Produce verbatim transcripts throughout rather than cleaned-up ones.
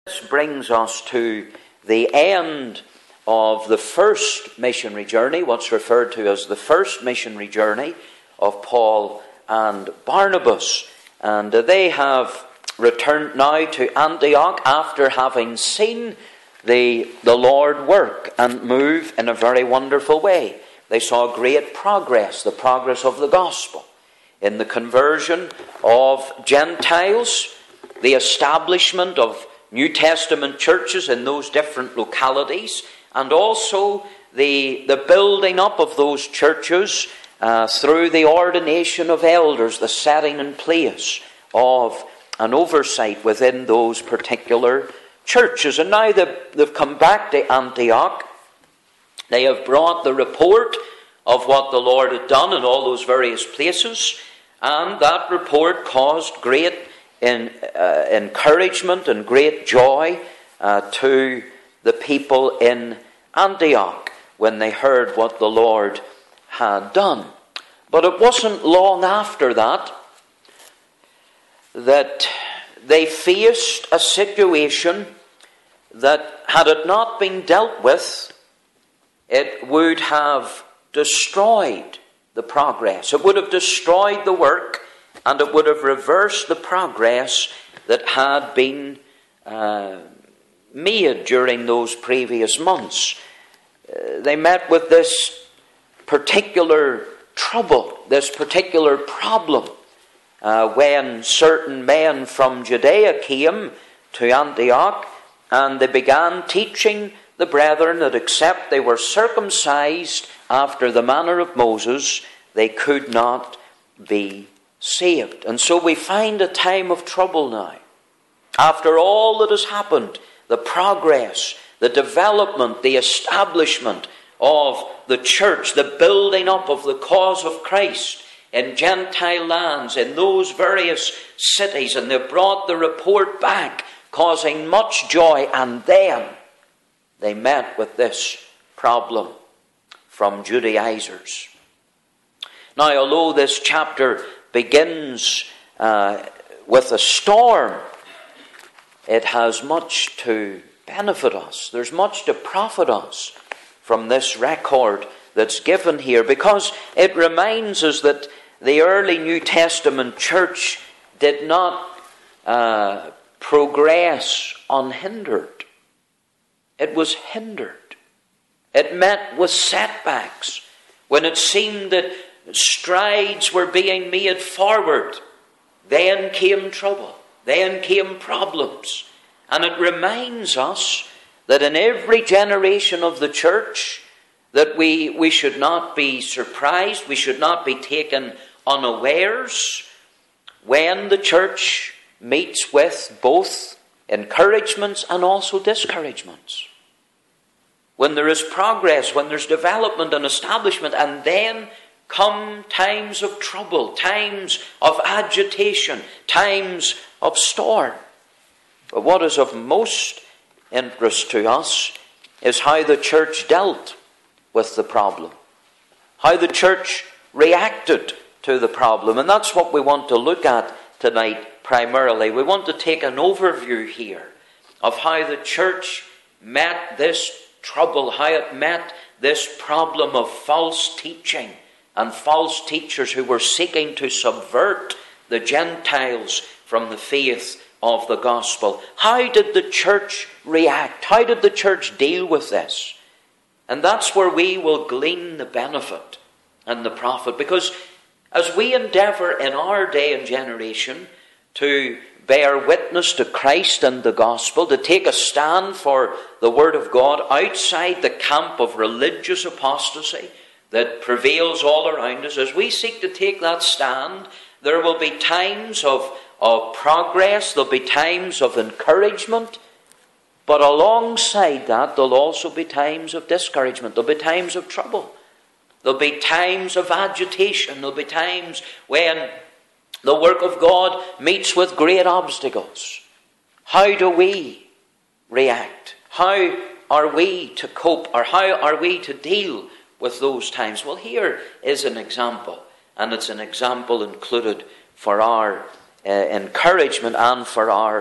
This brings us to the end of the first missionary journey, what's referred to as the first missionary journey of Paul and Barnabas. And they have returned now to Antioch after having seen the, the Lord work and move in a very wonderful way. They saw great progress, the progress of the gospel, in the conversion of Gentiles, the establishment of New Testament churches in those different localities, and also the, the building up of those churches uh, through the ordination of elders, the setting in place of an oversight within those particular churches. And now they've, they've come back to Antioch. They have brought the report of what the Lord had done in all those various places, and that report caused great in uh, encouragement and great joy uh, to the people in Antioch when they heard what the Lord had done. But it wasn't long after that that they faced a situation that, had it not been dealt with, it would have destroyed the progress. It would have destroyed the work, and it would have reversed the progress that had been uh, made during those previous months. Uh, they met with this particular trouble, this particular problem, uh, when certain men from Judea came to Antioch, and they began teaching the brethren that except they were circumcised after the manner of Moses, they could not be saved. And so we find a time of trouble now. After all that has happened, the progress, the development, the establishment of the church, the building up of the cause of Christ in Gentile lands, in those various cities, and they brought the report back, causing much joy, and then they met with this problem from Judaizers. Now, although this chapter begins uh, with a storm, it has much to benefit us. There's much to profit us from this record that's given here, because it reminds us that the early New Testament church did not uh, progress unhindered. It was hindered. It met with setbacks. When it seemed that strides were being made forward, then came trouble, then came problems. And it reminds us that in every generation of the church, that we, we should not be surprised, we should not be taken unawares when the church meets with both encouragements and also discouragements. When there is progress, when there's development and establishment, and then come times of trouble, times of agitation, times of storm. But what is of most interest to us is how the church dealt with the problem, how the church reacted to the problem. And that's what we want to look at tonight primarily. We want to take an overview here of how the church met this trouble, how it met this problem of false teaching and false teachers who were seeking to subvert the Gentiles from the faith of the gospel. How did the church react? How did the church deal with this? And that's where we will glean the benefit and the profit. Because as we endeavour in our day and generation to bear witness to Christ and the gospel, to take a stand for the word of God outside the camp of religious apostasy that prevails all around us, as we seek to take that stand, there will be times of, of progress, there'll be times of encouragement, but alongside that there'll also be times of discouragement, there'll be times of trouble, there'll be times of agitation, there'll be times when the work of God meets with great obstacles. How do we react? How are we to cope, or how are we to deal with those times? Well, here is an example, and it's an example included for our uh, encouragement and for our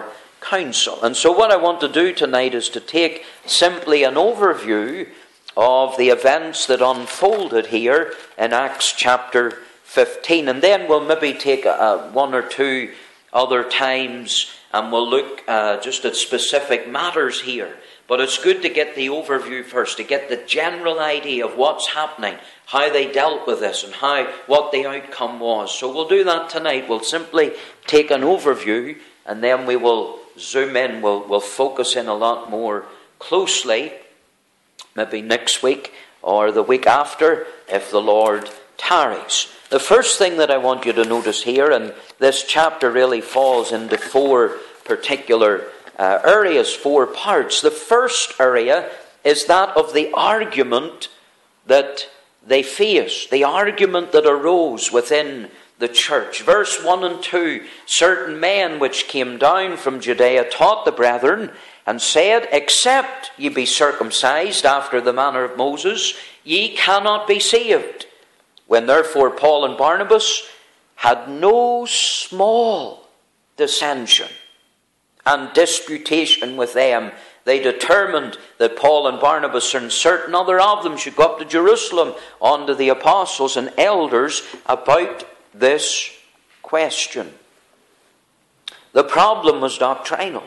council. And so what I want to do tonight is to take simply an overview of the events that unfolded here in Acts chapter fifteen. And then we'll maybe take a, one or two other times and we'll look uh, just at specific matters here. But it's good to get the overview first, to get the general idea of what's happening, how they dealt with this, and how what the outcome was. So we'll do that tonight. We'll simply take an overview, and then we will zoom in. We'll, we'll focus in a lot more closely, maybe next week or the week after, if the Lord tarries. The first thing that I want you to notice here, and this chapter really falls into four particular Uh, areas, four parts. The first area is that of the argument that they faced, the argument that arose within the church. Verse one and two, certain men which came down from Judea taught the brethren and said, except ye be circumcised after the manner of Moses, ye cannot be saved. When therefore Paul and Barnabas had no small dissension and disputation with them, they determined that Paul and Barnabas and certain other of them should go up to Jerusalem unto the apostles and elders about this question. The problem was doctrinal.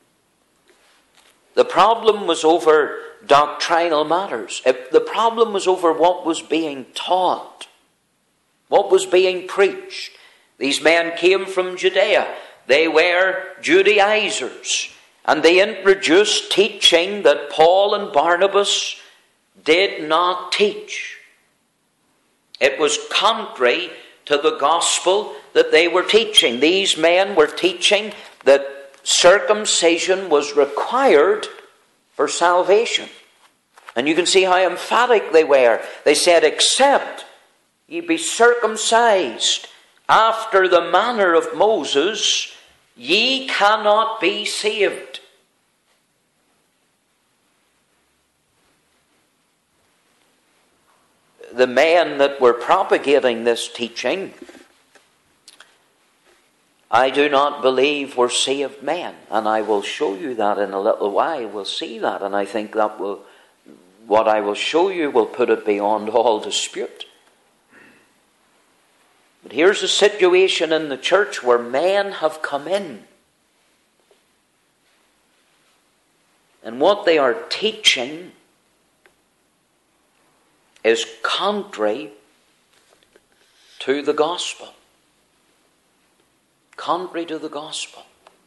The problem was over doctrinal matters. The problem was over what was being taught, what was being preached. These men came from Judea. They were Judaizers, and they introduced teaching that Paul and Barnabas did not teach. It was contrary to the gospel that they were teaching. These men were teaching that circumcision was required for salvation. And you can see how emphatic they were. They said, except ye be circumcised after the manner of Moses, ye cannot be saved. The men that were propagating this teaching, I do not believe were saved men. And I will show you that in a little while. We'll see that. And I think that will, what I will show you will put it beyond all dispute. But here's a situation in the church where men have come in. And what they are teaching is contrary to the gospel. Contrary to the gospel.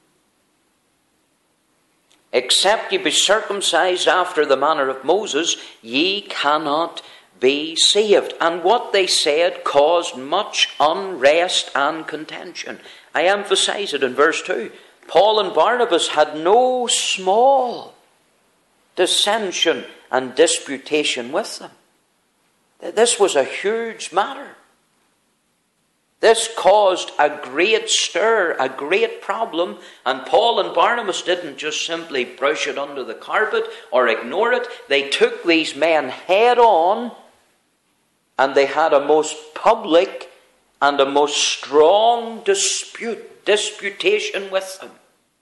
Except ye be circumcised after the manner of Moses, ye cannot be saved. And what they said caused much unrest and contention. I emphasize it in verse two. Paul and Barnabas had no small dissension and disputation with them. This was a huge matter. This caused a great stir, a great problem, and Paul and Barnabas didn't just simply brush it under the carpet or ignore it. They took these men head on, and they had a most public and a most strong dispute, disputation with them.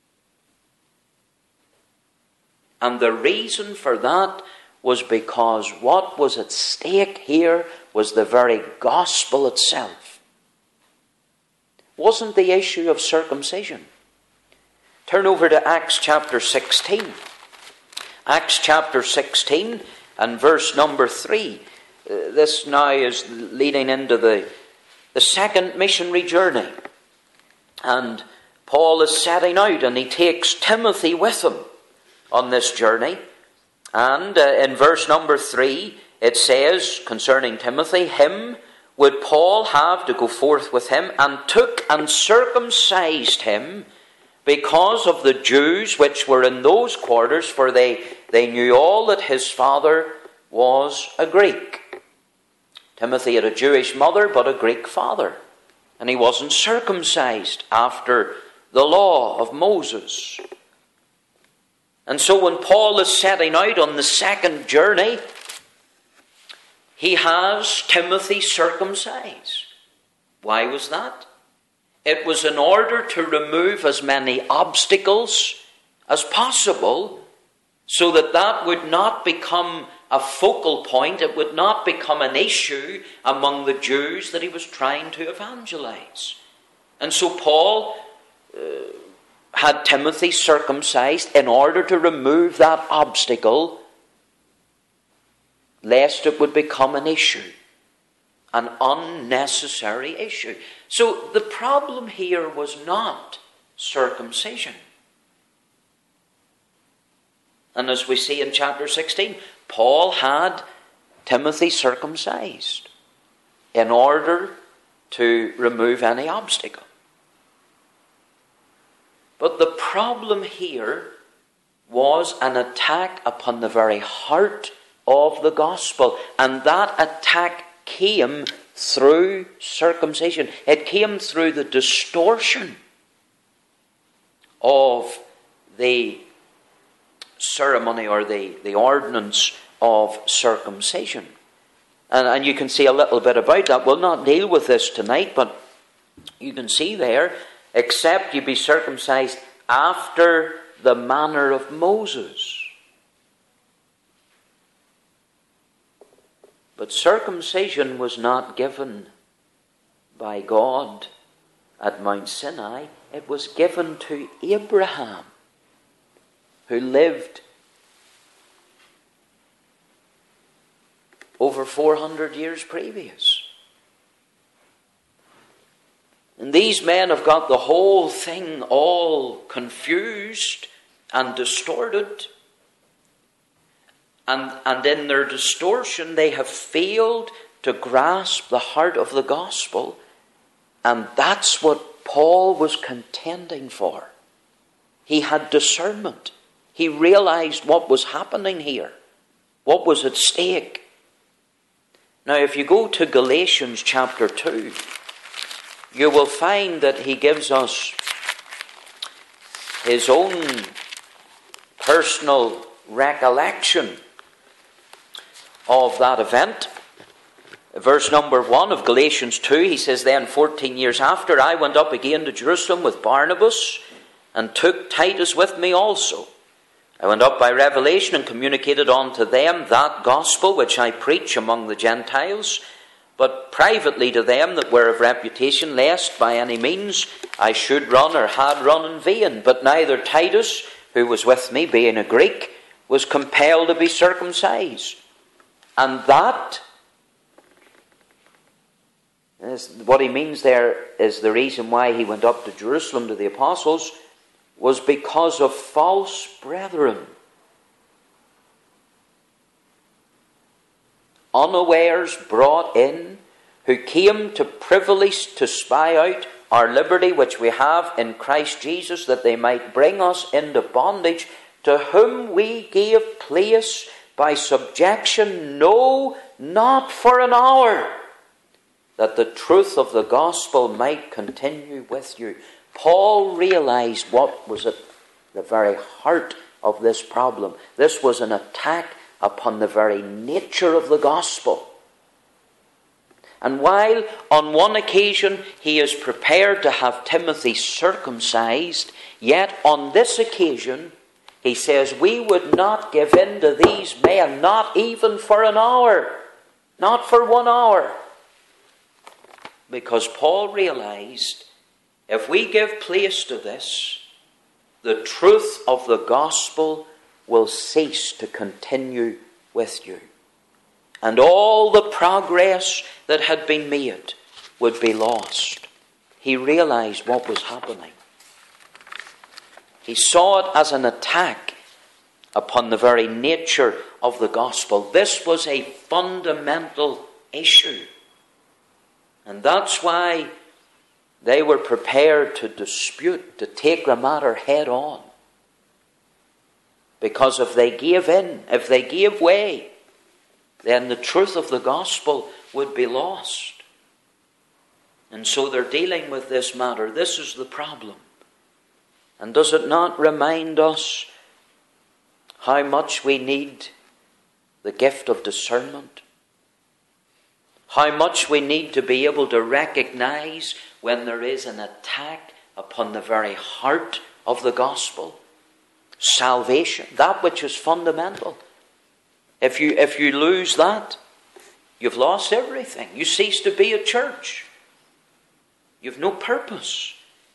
And the reason for that was because what was at stake here was the very gospel itself. It wasn't the issue of circumcision. Turn over to Acts chapter sixteen. Acts chapter sixteen and verse number three. Uh, this now is leading into the, the second missionary journey. And Paul is setting out, and he takes Timothy with him on this journey. And uh, in verse number three, it says concerning Timothy, him would Paul have to go forth with him, and took and circumcised him, because of the Jews which were in those quarters, for they, they knew all that his father was a Greek. Timothy had a Jewish mother, but a Greek father. And he wasn't circumcised after the law of Moses. And so when Paul is setting out on the second journey, he has Timothy circumcised. Why was that? It was in order to remove as many obstacles as possible, so that that would not become a focal point, it would not become an issue among the Jews that he was trying to evangelize. And so Paul uh, had Timothy circumcised in order to remove that obstacle, lest it would become an issue, an unnecessary issue. So the problem here was not circumcision. And as we see in chapter sixteen, Paul had Timothy circumcised in order to remove any obstacle. But the problem here was an attack upon the very heart of the gospel. And that attack came through circumcision. It came through the distortion of the ceremony or the, the ordinance of circumcision. And, and you can see a little bit about that. We'll not deal with this tonight, but you can see there, except you be circumcised after the manner of Moses. But circumcision was not given by God at Mount Sinai. It was given to Abraham, who lived over four hundred years previous. And these men have got the whole thing all confused and distorted. And, and in their distortion, they have failed to grasp the heart of the gospel. And that's what Paul was contending for. He had discernment. He realized what was happening here, what was at stake. Now, if you go to Galatians chapter two, you will find that he gives us his own personal recollection of that event. Verse number one of Galatians two, he says, "Then fourteen years after, I went up again to Jerusalem with Barnabas, and took Titus with me also. I went up by revelation and communicated unto them that gospel which I preach among the Gentiles, but privately to them that were of reputation, lest by any means I should run or had run in vain. But neither Titus, who was with me, being a Greek, was compelled to be circumcised. And that is what he means there is the reason why he went up to Jerusalem to the apostles, was because of false brethren, unawares brought in, who came to privily to spy out our liberty which we have in Christ Jesus, that they might bring us into bondage, to whom we gave place by subjection, no, not for an hour, that the truth of the gospel might continue with you." Paul realized what was at the very heart of this problem. This was an attack upon the very nature of the gospel. And while on one occasion he is prepared to have Timothy circumcised, yet on this occasion he says, we would not give in to these men, not even for an hour, not for one hour. Because Paul realized, if we give place to this, the truth of the gospel will cease to continue with you. And all the progress that had been made would be lost. He realized what was happening. He saw it as an attack upon the very nature of the gospel. This was a fundamental issue. And that's why they were prepared to dispute, to take the matter head on. Because if they gave in, if they gave way, then the truth of the gospel would be lost. And so they're dealing with this matter. This is the problem. And does it not remind us how much we need the gift of discernment? How much we need to be able to recognize when there is an attack upon the very heart of the gospel. Salvation, that which is fundamental. If you, if you lose that, you've lost everything. You cease to be a church. You've no purpose.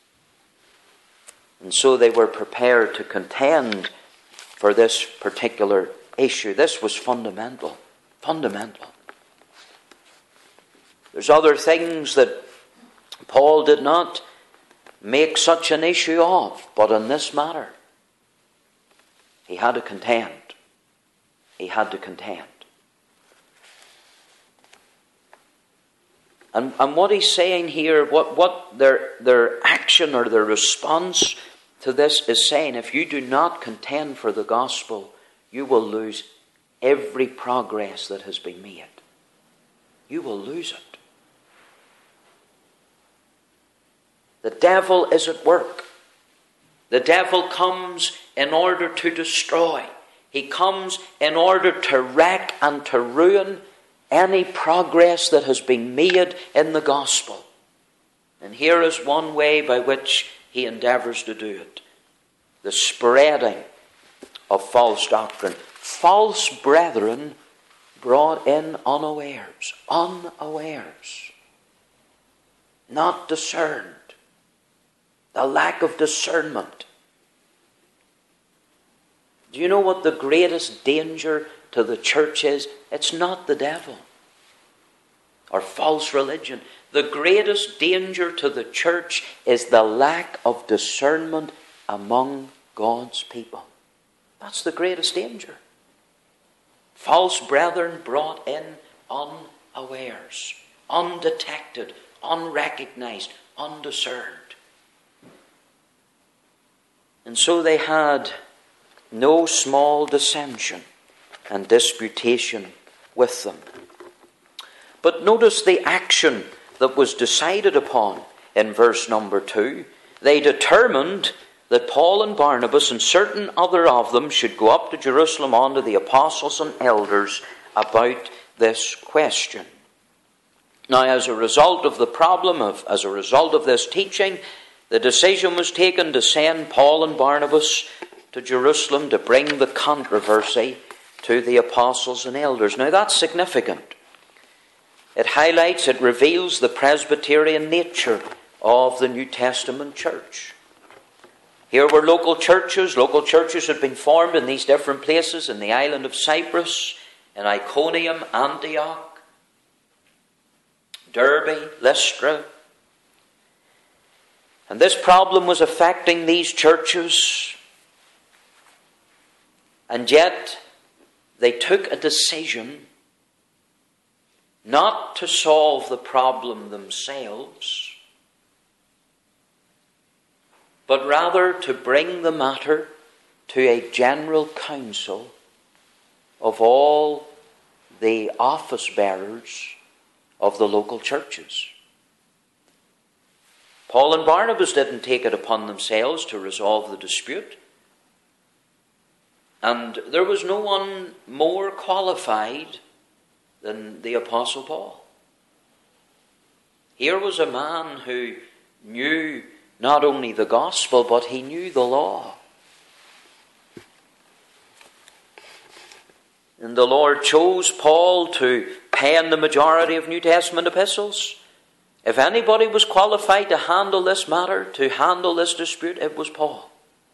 And so they were prepared to contend for this particular issue. This was fundamental. Fundamental. There's other things that Paul did not make such an issue of, but in this matter, he had to contend. He had to contend. And, and what he's saying here, what, what their, their action or their response to this is saying, if you do not contend for the gospel, you will lose every progress that has been made. You will lose it. The devil is at work. The devil comes in order to destroy. He comes in order to wreck and to ruin any progress that has been made in the gospel. And here is one way by which he endeavours to do it. The spreading of false doctrine. False brethren brought in unawares. Unawares. Not discerned. The lack of discernment. Do you know what the greatest danger to the church is? It's not the devil or false religion. The greatest danger to the church is the lack of discernment among God's people. That's the greatest danger. False brethren brought in unawares, undetected, unrecognized, undiscerned. And so they had no small dissension and disputation with them. But notice the action that was decided upon in verse number two. They determined that Paul and Barnabas and certain other of them should go up to Jerusalem unto the apostles and elders about this question. Now, as a result of the problem, of as a result of this teaching, the decision was taken to send Paul and Barnabas to Jerusalem to bring the controversy to the apostles and elders. Now that's significant. It highlights, it reveals the Presbyterian nature of the New Testament church. Here were local churches. Local churches had been formed in these different places, in the island of Cyprus, in Iconium, Antioch, Derbe, Lystra. And this problem was affecting these churches. And yet, they took a decision not to solve the problem themselves, but rather to bring the matter to a general council of all the office bearers of the local churches. Paul and Barnabas didn't take it upon themselves to resolve the dispute. And there was no one more qualified than the Apostle Paul. Here was a man who knew not only the gospel, but he knew the law. And the Lord chose Paul to pen the majority of New Testament epistles. If anybody was qualified to handle this matter, to handle this dispute, it was Paul.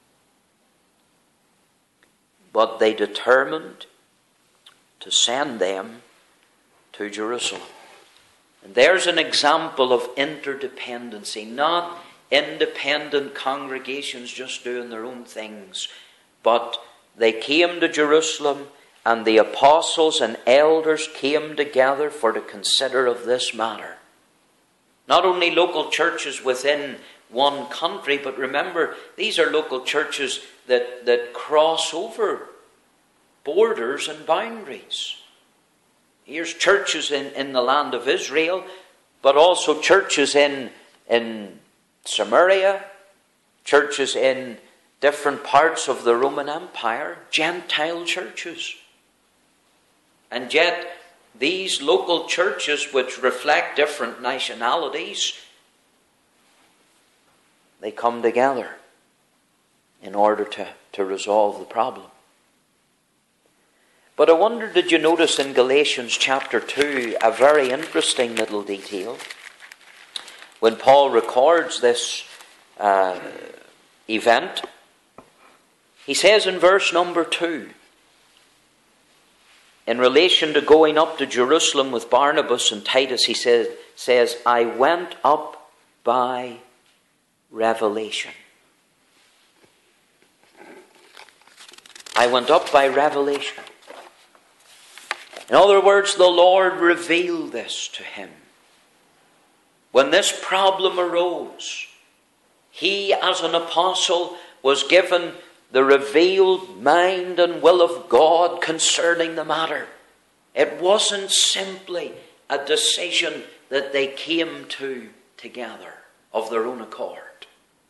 But they determined to send them to Jerusalem. And there's an example of interdependency, not independent congregations just doing their own things, but they came to Jerusalem, and the apostles and elders came together for to consider of this matter. Not only local churches within one country, but remember, these are local churches that, that cross over borders and boundaries. Here's churches in, in the land of Israel, but also churches in, in Samaria, churches in different parts of the Roman Empire, Gentile churches. And yet, these local churches, which reflect different nationalities, they come together in order to, to resolve the problem. But I wonder, did you notice in Galatians chapter two a very interesting little detail? When Paul records this uh, event, he says in verse number two, in relation to going up to Jerusalem with Barnabas and Titus, he says, says, I went up by revelation. I went up by revelation. In other words, the Lord revealed this to him. When this problem arose, he as an apostle was given the revealed mind and will of God concerning the matter. It wasn't simply a decision that they came to together of their own accord.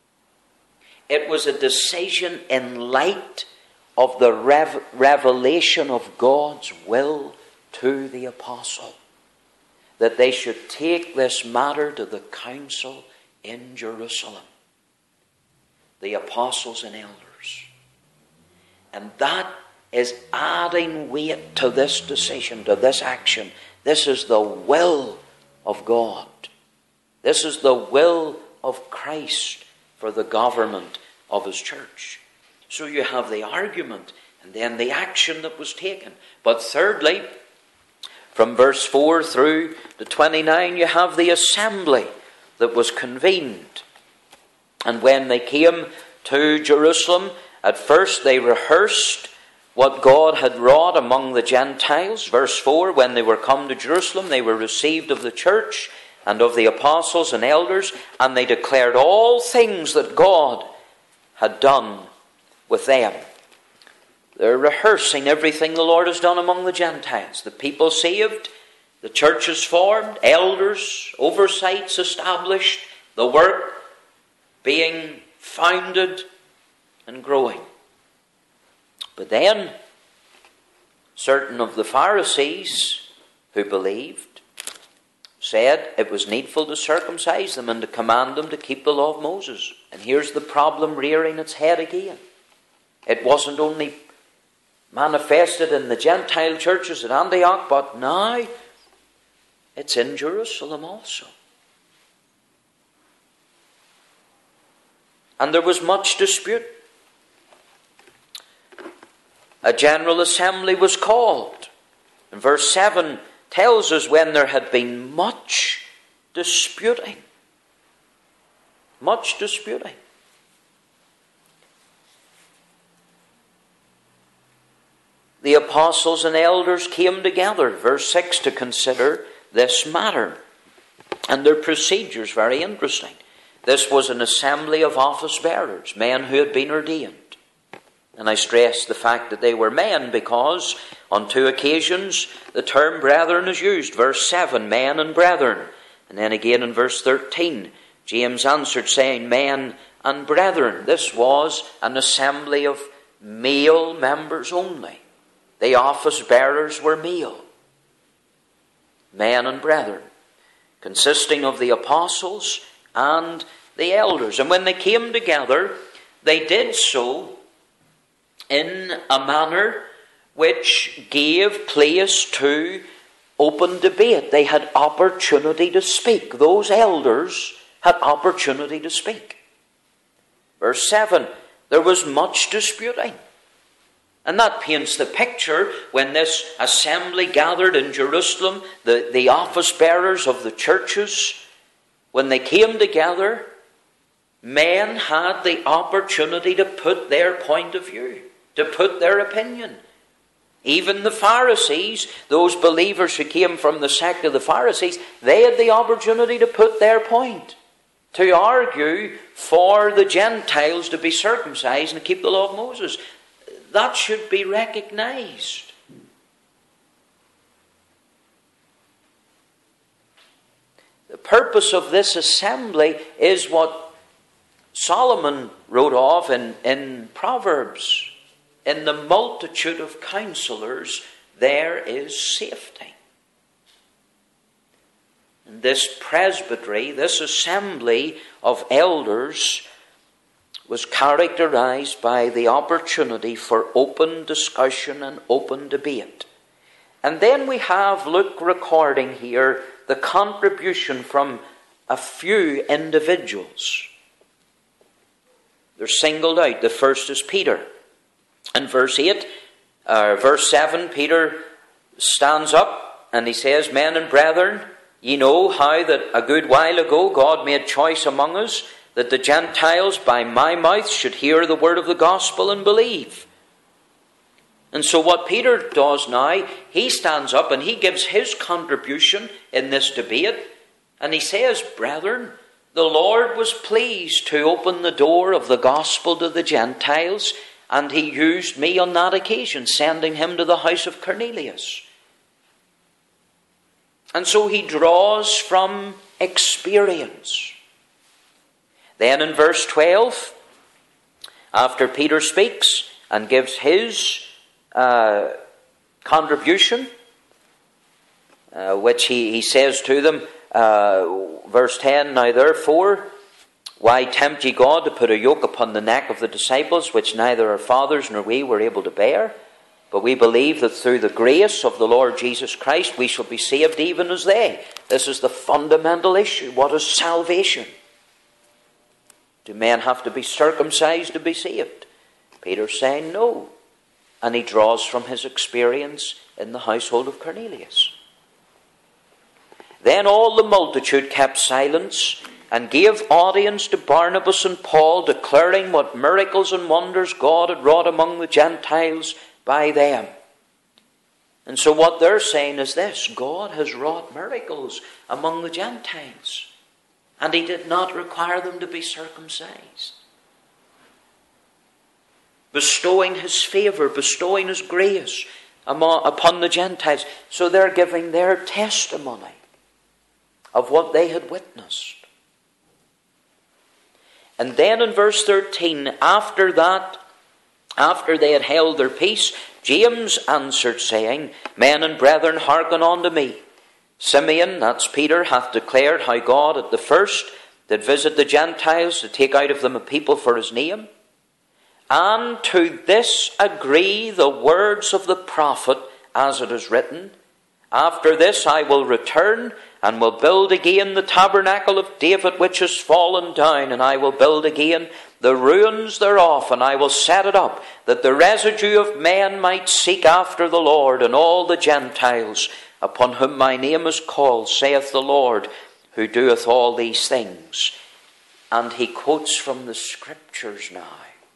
It was a decision in light of the rev- revelation of God's will to the apostle, that they should take this matter to the council in Jerusalem, the apostles and elders. And that is adding weight to this decision, to this action. This is the will of God. This is the will of Christ for the government of his church. So you have the argument and then the action that was taken. But thirdly, from verse four through to twenty-nine, you have the assembly that was convened. And when they came to Jerusalem, at first they rehearsed what God had wrought among the Gentiles. Verse four, when they were come to Jerusalem, they were received of the church and of the apostles and elders, and they declared all things that God had done with them. They're rehearsing everything the Lord has done among the Gentiles. The people saved, the churches formed, elders, oversights established, the work being founded and growing. But then, certain of the Pharisees who believed said it was needful to circumcise them and to command them to keep the law of Moses. And here's the problem rearing its head again. It wasn't only manifested in the Gentile churches at Antioch, but now it's in Jerusalem also. And there was much dispute. A general assembly was called. And verse seven tells us when there had been much disputing. Much disputing. The apostles and elders came together, verse six, to consider this matter. And their procedure is very interesting. This was an assembly of office bearers, men who had been ordained. And I stress the fact that they were men because on two occasions the term brethren is used. Verse seven, men and brethren. And then again in verse thirteen, James answered saying, men and brethren. This was an assembly of male members only. The office bearers were male. Men and brethren, consisting of the apostles and the elders. And when they came together, they did so in a manner which gave place to open debate. They had opportunity to speak. Those elders had opportunity to speak. Verse seven, there was much disputing. And that paints the picture when this assembly gathered in Jerusalem, the, the office bearers of the churches, when they came together, men had the opportunity to put their point of view, to put their opinion. Even the Pharisees, those believers who came from the sect of the Pharisees, they had the opportunity to put their point, to argue for the Gentiles to be circumcised and keep the law of Moses. That should be recognized. The purpose of this assembly is what Solomon wrote of in, in Proverbs. In the multitude of counselors, there is safety. And this presbytery, this assembly of elders, was characterized by the opportunity for open discussion and open debate. And then we have Luke recording here the contribution from a few individuals. They're singled out. The first is Peter. In verse eight, uh, verse seven, Peter stands up and he says, "Men and brethren, ye know how that a good while ago God made choice among us, that the Gentiles by my mouth should hear the word of the gospel and believe." And so what Peter does now, he stands up and he gives his contribution in this debate. And he says, "Brethren, the Lord was pleased to open the door of the gospel to the Gentiles, and he used me on that occasion, sending him to the house of Cornelius." And so he draws from experience. Then in verse twelve, after Peter speaks and gives his uh, contribution, uh, which he, he says to them, uh, verse ten, "Now therefore, why tempt ye God to put a yoke upon the neck of the disciples, which neither our fathers nor we were able to bear? But we believe that through the grace of the Lord Jesus Christ we shall be saved even as they." This is the fundamental issue. What is salvation? Do men have to be circumcised to be saved? Peter's saying no. And he draws from his experience in the household of Cornelius. Then all the multitude kept silence and gave audience to Barnabas and Paul, declaring what miracles and wonders God had wrought among the Gentiles by them. And so what they're saying is this: God has wrought miracles among the Gentiles, and he did not require them to be circumcised. Bestowing his favour, bestowing his grace upon the Gentiles. So they're giving their testimony of what they had witnessed. And then in verse thirteen, after that, after they had held their peace, James answered, saying, "Men and brethren, hearken unto me. Simeon," that's Peter, "hath declared how God at the first did visit the Gentiles to take out of them a people for his name. And to this agree the words of the prophet, as it is written, After this I will return, and will build again the tabernacle of David which is fallen down, and I will build again the ruins thereof, and I will set it up, that the residue of men might seek after the Lord, and all the Gentiles upon whom my name is called, saith the Lord, who doeth all these things." And he quotes from the Scriptures now.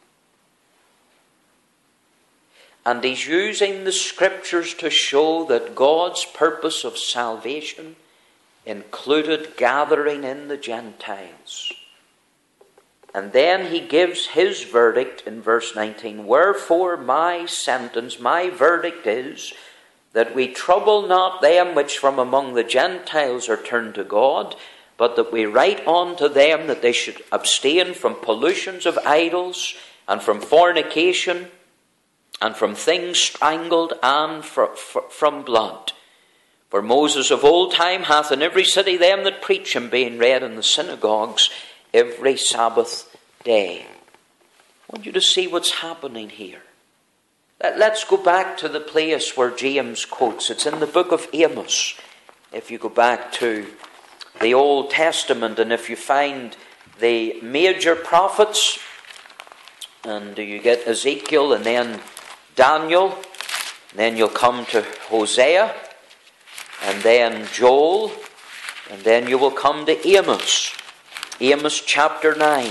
And he's using the Scriptures to show that God's purpose of salvation included gathering in the Gentiles. And then he gives his verdict in verse nineteen. "Wherefore my sentence, my verdict is, that we trouble not them which from among the Gentiles are turned to God, but that we write unto them that they should abstain from pollutions of idols, and from fornication, and from things strangled, and for, for, from blood. For Moses of old time hath in every city them that preach him, being read in the synagogues every Sabbath day." I want you to see what's happening here. Let's go back to the place where James quotes. It's in the book of Amos. If you go back to the Old Testament, and if you find the major prophets, and you get Ezekiel and then Daniel, and then you'll come to Hosea, and then Joel, and then you will come to Amos. Amos chapter nine.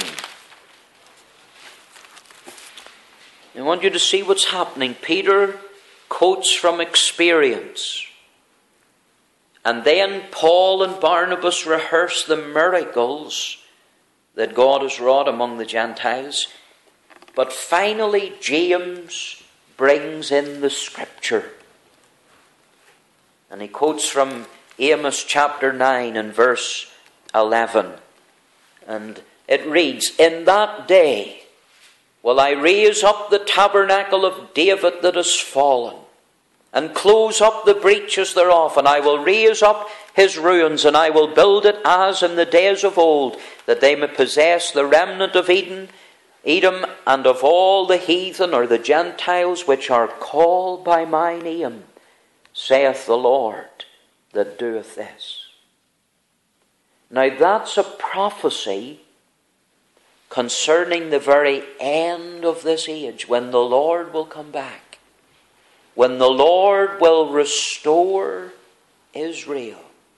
I want you to see what's happening. Peter quotes from experience. And then Paul and Barnabas rehearse the miracles that God has wrought among the Gentiles. But finally, James brings in the Scripture. And he quotes from Amos chapter nine and verse eleven. And it reads, "In that day will I raise up the tabernacle of David that is fallen, and close up the breaches thereof, and I will raise up his ruins, and I will build it as in the days of old, that they may possess the remnant of Eden, Edom, and of all the heathen or the Gentiles which are called by my name, saith the Lord that doeth this. Now that's a prophecy concerning the very end of this age, when the Lord will come back, when the Lord will restore Israel,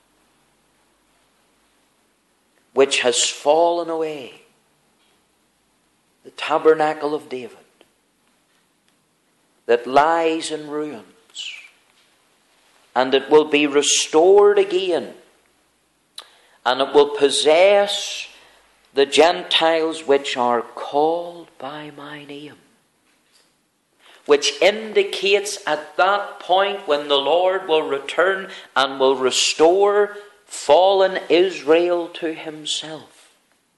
which has fallen away, the tabernacle of David, that lies in ruins, and it will be restored again, and it will possess the Gentiles which are called by my name. Which indicates at that point when the Lord will return and will restore fallen Israel to himself.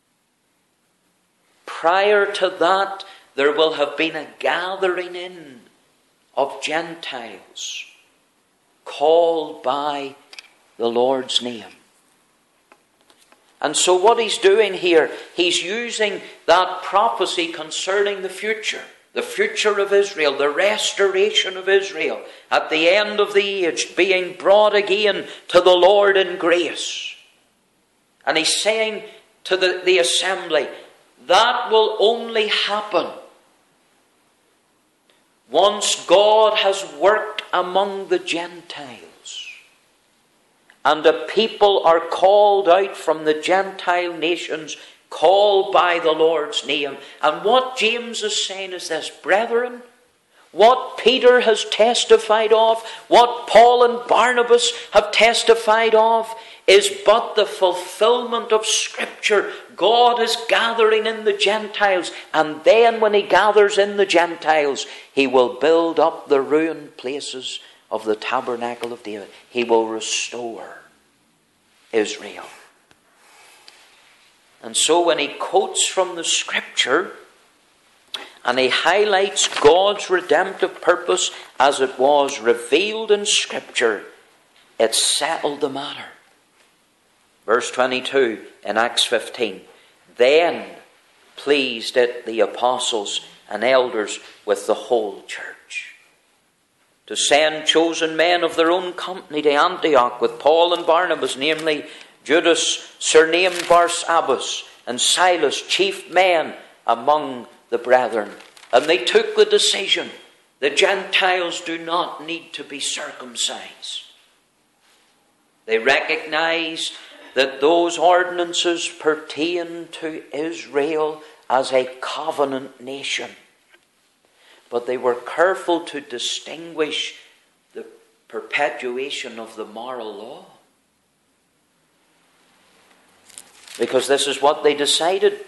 Prior to that, there will have been a gathering in of Gentiles called by the Lord's name. And so what he's doing here, he's using that prophecy concerning the future, the future of Israel, the restoration of Israel at the end of the age, being brought again to the Lord in grace. And he's saying to the, the assembly, that will only happen once God has worked among the Gentiles, and the people are called out from the Gentile nations, called by the Lord's name. And what James is saying is this, brethren, what Peter has testified of, what Paul and Barnabas have testified of, is but the fulfillment of Scripture. God is gathering in the Gentiles, and then when he gathers in the Gentiles, he will build up the ruined places of the tabernacle of David. He will restore Israel. And so when he quotes from the Scripture and he highlights God's redemptive purpose as it was revealed in Scripture, it settled the matter. Verse twenty-two in Acts fifteen. Then pleased it the apostles and elders with the whole church to send chosen men of their own company to Antioch with Paul and Barnabas, namely Judas, surnamed Barsabbas, and Silas, chief men among the brethren. And they took the decision, the Gentiles do not need to be circumcised. They recognized that those ordinances pertain to Israel as a covenant nation. But they were careful to distinguish the perpetuation of the moral law. Because this is what they decided.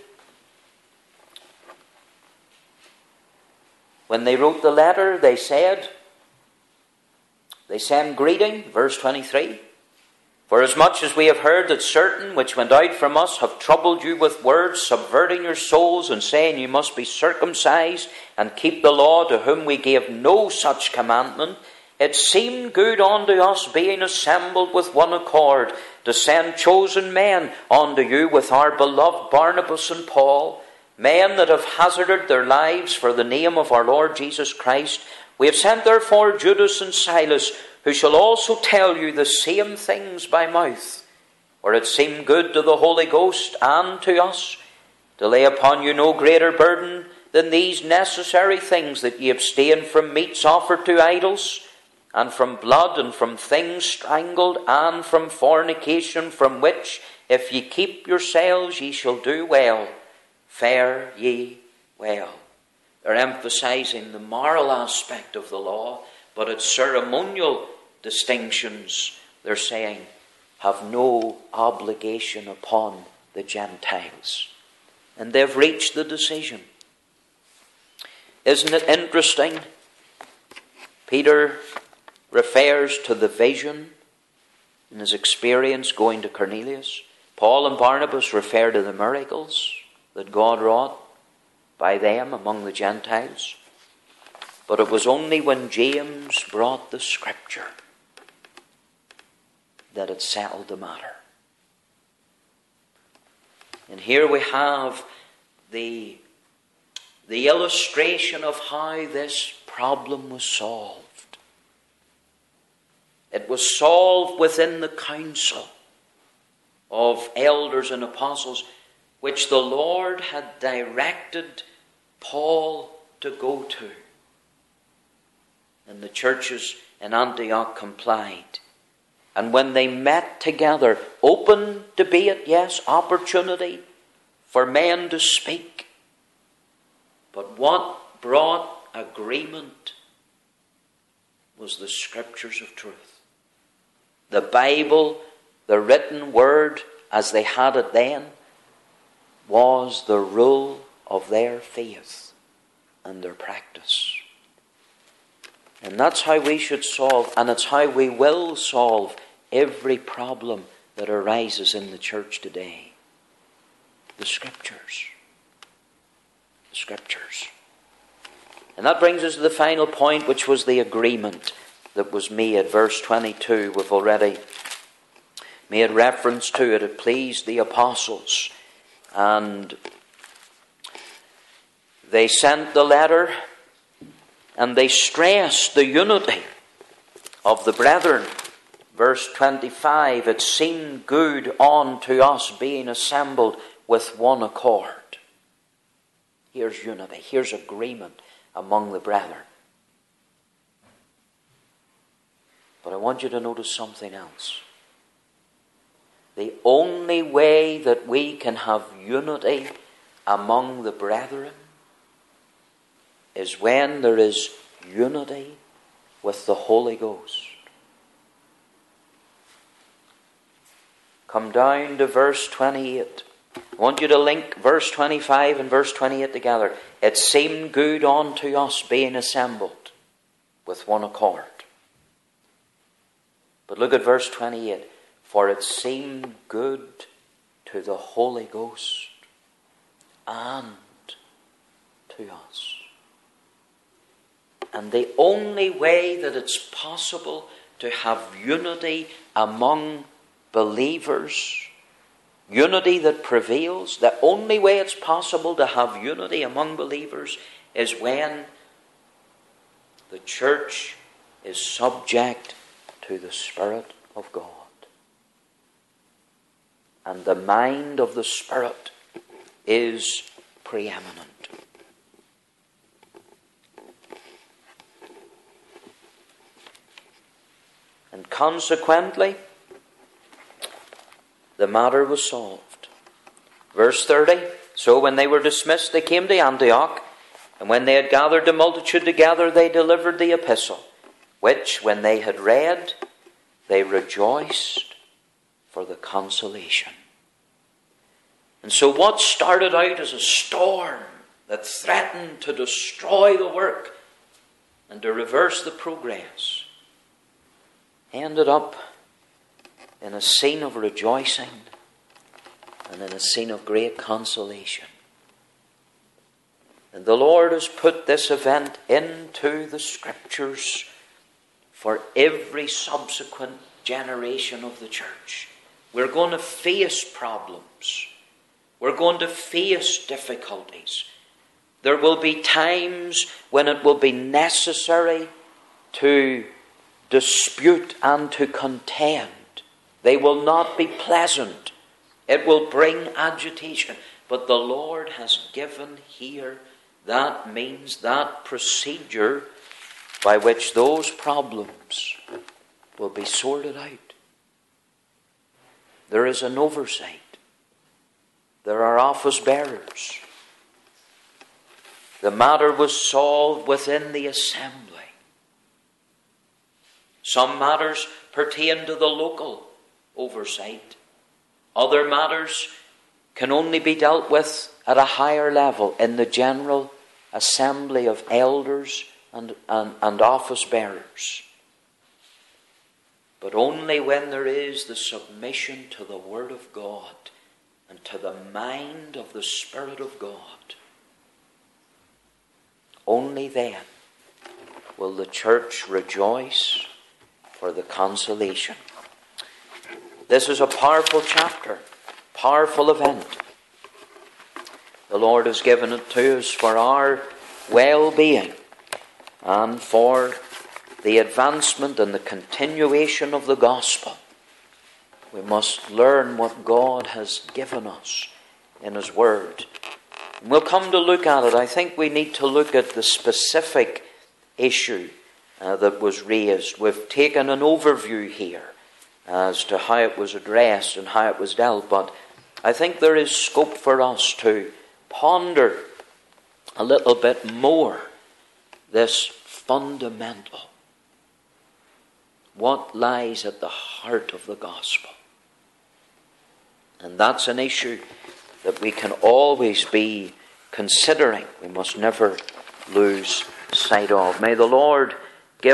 When they wrote the letter, they said, they send greeting, verse twenty-three. For as much as we have heard that certain which went out from us have troubled you with words, subverting your souls, and saying you must be circumcised and keep the law, to whom we gave no such commandment, it seemed good unto us, being assembled with one accord, to send chosen men unto you with our beloved Barnabas and Paul, men that have hazarded their lives for the name of our Lord Jesus Christ. We have sent therefore Judas and Silas, who shall also tell you the same things by mouth. For it seemed good to the Holy Ghost and to us to lay upon you no greater burden than these necessary things, that ye abstain from meats offered to idols, and from blood, and from things strangled, and from fornication, from which, if ye keep yourselves, ye shall do well. Fare ye well. They're emphasizing the moral aspect of the law, but its ceremonial distinctions, they're saying, have no obligation upon the Gentiles. And they've reached the decision. Isn't it interesting? Peter refers to the vision in his experience going to Cornelius. Paul and Barnabas refer to the miracles that God wrought by them among the Gentiles. But it was only when James brought the Scripture that it settled the matter. And here we have the the illustration of how this problem was solved. It was solved within the council of elders and apostles, which the Lord had directed Paul to go to. And the churches in Antioch complied. And when they met together, open debate, yes, opportunity for men to speak. But what brought agreement was the Scriptures of truth. The Bible, the written word as they had it then, was the rule of their faith and their practice. And that's how we should solve, and it's how we will solve every problem that arises in the church today. The Scriptures. The Scriptures. And that brings us to the final point, which was the agreement that was made. Verse twenty-two, we've already made reference to it. It pleased the apostles. And they sent the letter, and they stressed the unity of the brethren. Verse twenty-five, it seemed good unto us being assembled with one accord. Here's unity, here's agreement among the brethren. But I want you to notice something else. The only way that we can have unity among the brethren is when there is unity with the Holy Ghost. Come down to verse twenty-eight. I want you to link verse twenty-five and verse twenty-eight together. It seemed good unto us being assembled with one accord. But look at verse twenty-eight. For it seemed good to the Holy Ghost and to us. And the only way that it's possible to have unity among believers, unity that prevails, the only way it's possible to have unity among believers is when the church is subject to the Spirit of God. And the mind of the Spirit is preeminent. And consequently, the matter was solved. Verse thirty, so when they were dismissed, they came to Antioch, and when they had gathered the multitude together, they delivered the epistle, which, when they had read, they rejoiced for the consolation. And so what started out as a storm that threatened to destroy the work and to reverse the progress ended up in a scene of rejoicing and in a scene of great consolation. And the Lord has put this event into the Scriptures for every subsequent generation of the church. We're going to face problems. We're going to face difficulties. There will be times when it will be necessary to dispute and to contend. They will not be pleasant. It will bring agitation. But the Lord has given here that means, that procedure by which those problems will be sorted out. There is an oversight. There are office bearers. The matter was solved within the assembly. Some matters pertain to the local oversight. Other matters can only be dealt with at a higher level in the general assembly of elders and, and, and office bearers. But only when there is the submission to the Word of God and to the mind of the Spirit of God, only then will the church rejoice for the consolation. This is a powerful chapter, powerful event. The Lord has given it to us for our well-being and for the advancement and the continuation of the gospel. We must learn what God has given us in His Word. And we'll come to look at it. I think we need to look at the specific issue uh, that was raised. We've taken an overview here as to how it was addressed and how it was dealt, but I think there is scope for us to ponder a little bit more this fundamental. What lies at the heart of the gospel? And that's an issue that we can always be considering. We must never lose sight of. May the Lord